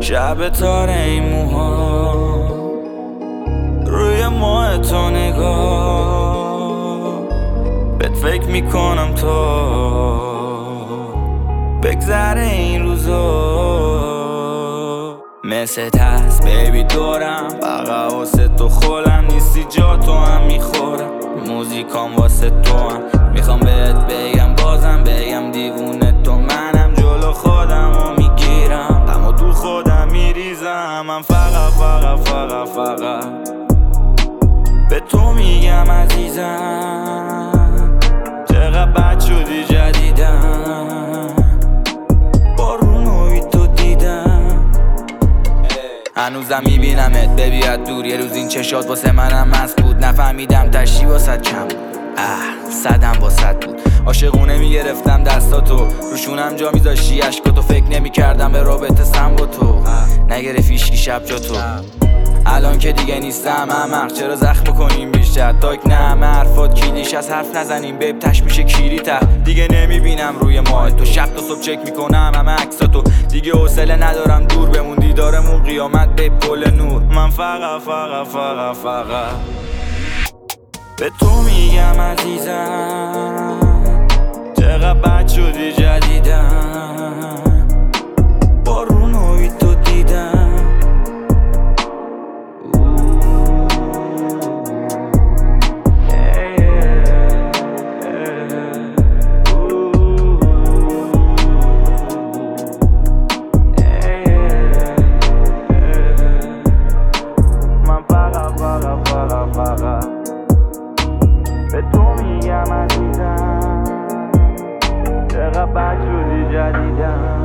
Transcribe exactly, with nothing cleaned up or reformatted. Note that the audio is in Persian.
شب تار این موها روی ماه تو نگاه بهت فکر میکنم تا بگذره این روزا مثل هست بیبی دورم فقط واسه تو خولم نیستی جا تو هم میخورم موزیکام واسه تو هم میخوام بهت بگم بازم بگم دیوونه تو منم جلو خودم و میگیرم اما تو خودم میریزم من فقط فقط فقط فقط به تو میگم عزیزم چقدر بد شدی جدیدم بارونوی تو دیدم هنوزم میبینمت ببیاد دور یه روز این چشات واسه منم مست بود نفهمیدم تشی واسد کم بود اه صدم واسد بود عاشقونه میگرفتم دستاتو روشونم جا میذاشتی عشقاتو فکر نمیکردم به رابطه سم با تو نگرفت هیچکی شب جا تو الان که دیگه نیستم همه چرا زخم کنیم بیشتر تاک نه همه حرفات کلیش از حرف نزنیم بیب تش میشه کیری تر دیگه نمیبینم روی ماه تو شب تا صبح چک میکنم همه عکساتو دیگه حوصله ندارم دور بمون دیدارمون قیامت بیب گل نور من فقط فقط فقط فقط به تو میگم عزیزم چقدر بد شدی جدیدم بارونوی تو دیدم به تو میگم عزیزم چقدر بد شدی جدیدم